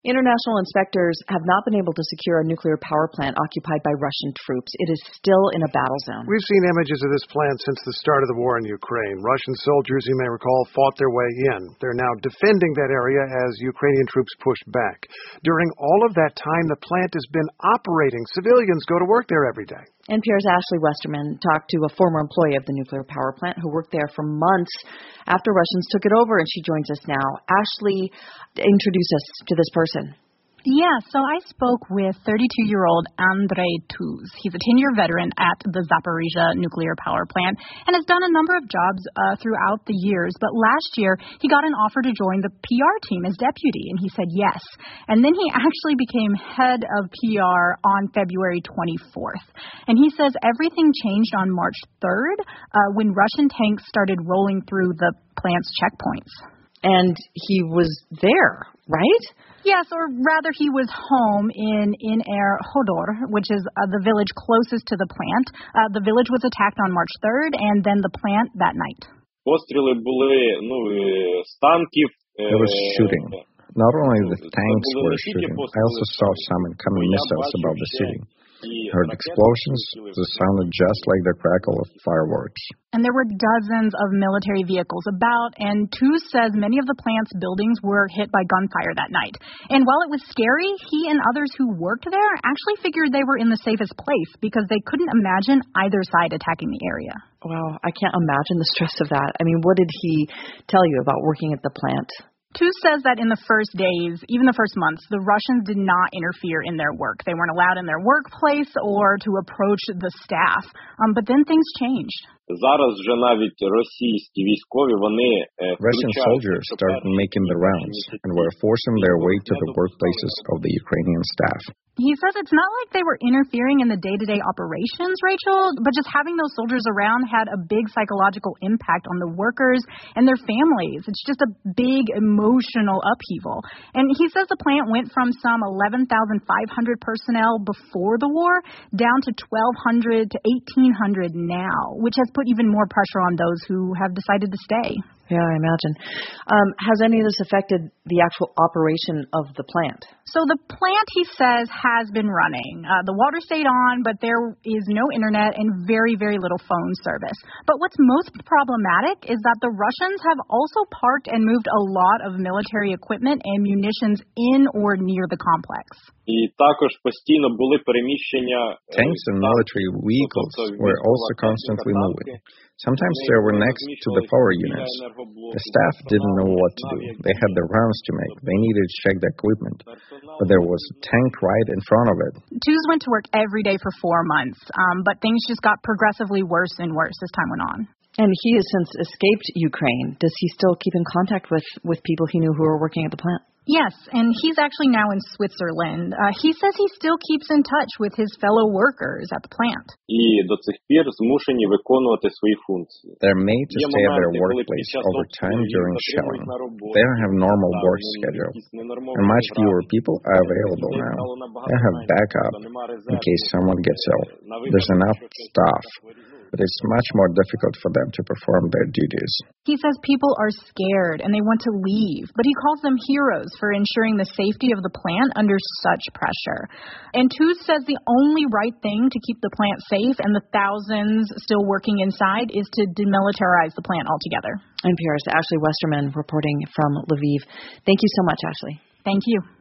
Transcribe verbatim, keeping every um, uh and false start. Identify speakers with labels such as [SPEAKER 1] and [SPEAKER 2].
[SPEAKER 1] International inspectors have not been able to secure a nuclear power plant occupied by Russian troops. It is still in a battle zone.
[SPEAKER 2] We've seen images of this plant since the start of the war in Ukraine. Russian soldiers, you may recall, fought their way in. They're now defending that area as Ukrainian troops push back. During all of that time, the plant has been operating. Civilians go to work there every day.
[SPEAKER 1] N P R's Ashley Westerman talked to a former employee of the nuclear power plant who worked there for months after Russians took it over, and she joins us now. Ashley, introduce us to this person.
[SPEAKER 3] Yeah, so I spoke with thirty-two-year-old Andrei Tuz. He's a ten-year veteran at the Zaporizhzhia nuclear power plant and has done a number of jobs uh, throughout the years. But last year, he got an offer to join the P R team as deputy, and he said yes. And then he actually became head of P R on February twenty-fourth. And he says everything changed on March third uh, when Russian tanks started rolling through the plant's checkpoints.
[SPEAKER 1] And he was there, right?
[SPEAKER 3] Yes, or rather he was home in In-Air Hodor, which is uh, the village closest to the plant. Uh, the village was attacked on March third, and then the plant that night.
[SPEAKER 4] There was shooting. Not only the tanks were shooting, I also saw some incoming missiles above the city. Heard explosions that sounded just like the crackle of fireworks.
[SPEAKER 3] And there were dozens of military vehicles about, and Tuz says many of the plant's buildings were hit by gunfire that night. And while it was scary, he and others who worked there actually figured they were in the safest place because they couldn't imagine either side attacking the area.
[SPEAKER 1] Wow, I can't imagine the stress of that. I mean, what did he tell you about working at the plant?
[SPEAKER 3] Tuz says that in the first days, even the first months, the Russians did not interfere in their work. They weren't allowed in their workplace or to approach the staff. Um, but then things changed.
[SPEAKER 4] Russian soldiers started making the rounds and were forcing their way to the workplaces of the Ukrainian staff.
[SPEAKER 3] He says it's not like they were interfering in the day-to-day operations, Rachel, but just having those soldiers around had a big psychological impact on the workers and their families. It's just a big emotional upheaval. And he says the plant went from some eleven thousand five hundred personnel before the war down to twelve hundred to eighteen hundred now, which has put even more pressure on those who have decided to stay.
[SPEAKER 1] Yeah, I imagine. Um, has any of this affected the actual operation of the plant?
[SPEAKER 3] So the plant, he says, has been running. Uh, the water stayed on, but there is no internet and very, very little phone service. But what's most problematic is that the Russians have also parked and moved a lot of military equipment and munitions in or near the complex.
[SPEAKER 4] Tanks and military vehicles were also constantly moving. Sometimes they were next to the power units. The staff didn't know what to do. They had the rounds to make. They needed to check the equipment. But there was a tank right in front of it.
[SPEAKER 3] Tuz went to work every day for four months, um, but things just got progressively worse and worse as time went on.
[SPEAKER 1] And he has since escaped Ukraine. Does he still keep in contact with, with people he knew who were working at the plant?
[SPEAKER 3] Yes, and he's actually now in Switzerland. Uh, he says he still keeps in touch with his fellow workers at the plant.
[SPEAKER 4] They're made to stay at their workplace over time during shelling. They don't have normal work schedule, and much fewer people are available now. They have backup in case someone gets ill. There's enough staff, but it's much more difficult for them to perform their duties.
[SPEAKER 3] He says people are scared and they want to leave, but he calls them heroes for ensuring the safety of the plant under such pressure. And Tuz says the only right thing to keep the plant safe and the thousands still working inside is to demilitarize the plant altogether.
[SPEAKER 1] N P R's Ashley Westerman reporting from Lviv. Thank you so much, Ashley.
[SPEAKER 3] Thank you.